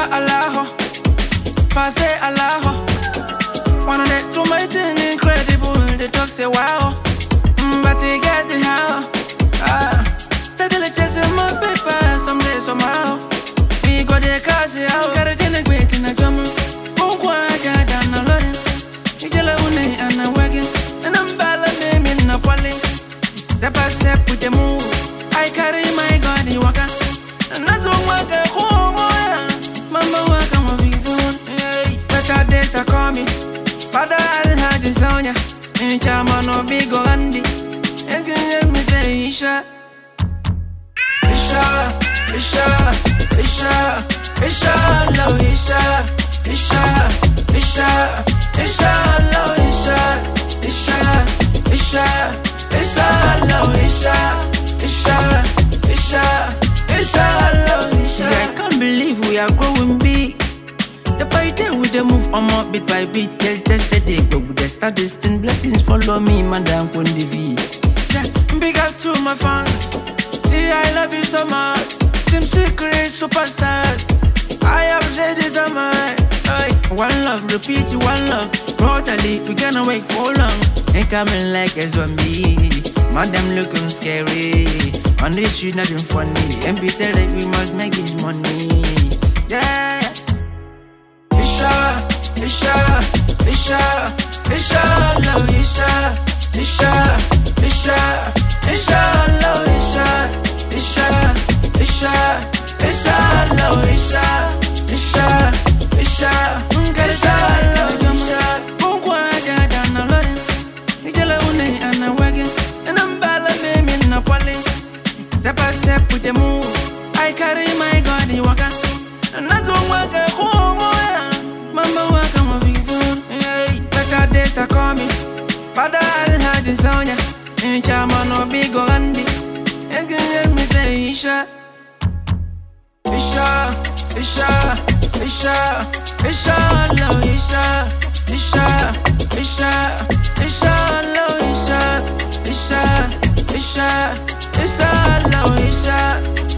Isha Allaho, Fase Allaho. One of the two my thing incredible. They talk say wow, but they get it how. Steadily chasing my paper, someday somehow. We got the cash out, got it in a great in a drum. Won't quite down a lot. It's a lonely and a wagon, and I'm balling in a poly. Step by step with the move, I carry my God, you walk. And that's all walk at home. Mama walk on my vision. Better days are coming. Father, I'll have this on ya. In Chama, no big or Andy. And can let me say, Isha. Isha, Isha, Isha, Isha, love Isha, Isha, Isha, Isha, love Isha, Isha, Isha, Isha, love Isha, Isha, Isha, Isha, love Isha. I can't believe we are growing big. The party with the move on more bit by bit. Just yesterday, but with the start distant blessings follow me, Madame Kondivi. Yeah, big ups to my fans. See, I love you so much. Team Secret superstars. I have said this on my one love, repeat you one love. Totally, we gonna wait for long. Ain't coming like a zombie. Madam looking scary. On this street, nothing funny. And be tell that we must make this money. Yeah. Isha, Isha, Isha, Isha, love Isha, Isha, Isha, Isha, love Isha, Isha, Isha, Isha, love Isha, Isha, Isha, Isha, love Isha. Bungwaja down a lot. Nijala une and a wagon, and I'm balling in a poly. Step by step with the move, I carry my God, you walk. And I don't walk at home. Mama walk on my vision. Better days are coming. Father, I'll have this on ya. In Chama, no big or Andy. And can let me say, Isha, Isha, Isha, Isha, Isha, love Isha, Isha, Isha, Isha, love Isha, Isha, Isha, Isha, love Isha.